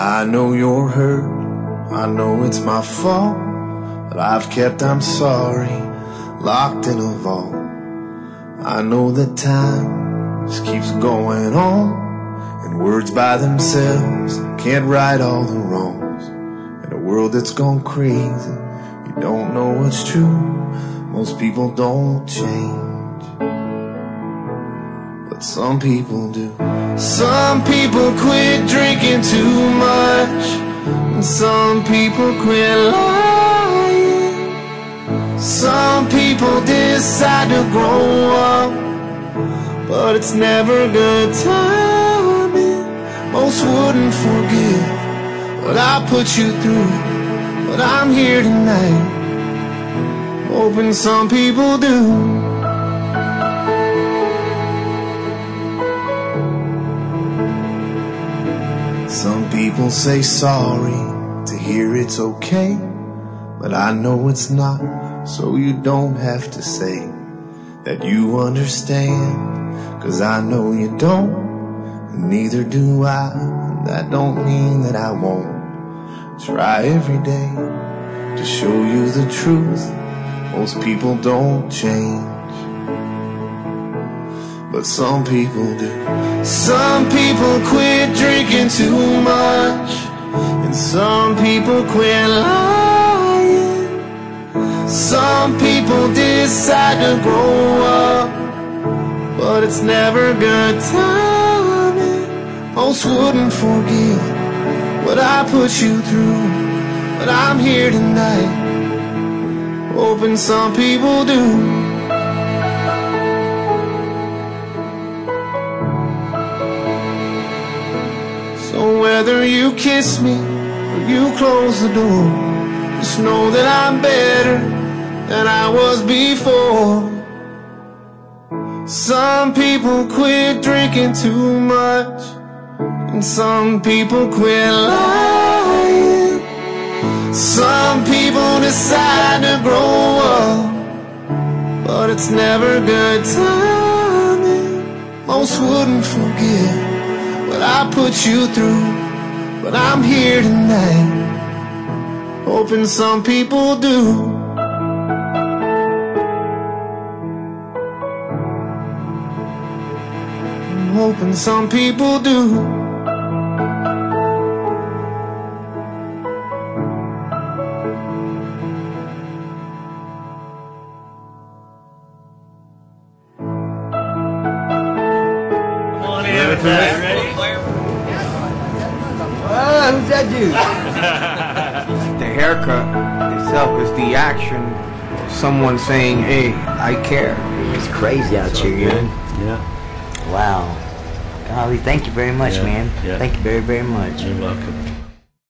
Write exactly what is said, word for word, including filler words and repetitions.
I know you're hurt, I know it's my fault, but I've kept I'm sorry locked in a vault. I know that time just keeps going on, and words by themselves can't right all the wrongs. In a world that's gone crazy, you don't know what's true. Most people don't change, but some people do. Some people quit drinking too much, and some people quit lying. Some people decide to grow up, but it's never good timing. Most wouldn't forgive what I put you through, but I'm here tonight, hoping some people do. Some people say sorry to hear it's okay, but I know it's not, so you don't have to say that you understand, 'cause I know you don't, and neither do I. And that don't mean that I won't try every day to show you the truth. Most people don't change, but some people do. Some people quit drinking too much, and some people quit lying. Some people decide to grow up, but it's never good timing. Most wouldn't forgive what I put you through, but I'm here tonight, hoping some people do. So whether you kiss me or you close the door, just know that I'm better than I was before. Some people quit drinking too much, and some people quit lying. Some people decide to grow up, but it's never good timing. Most wouldn't forgive what I put you through, but I'm here tonight, hoping some people do. I'm hoping some people do. Ready? Ah, who's that dude? The haircut itself is the action of someone saying, hey, I care. It's crazy out here, you know? Yeah. Wow. Golly, thank you very much, Yeah, man. yeah. Thank you very, very much. You're welcome.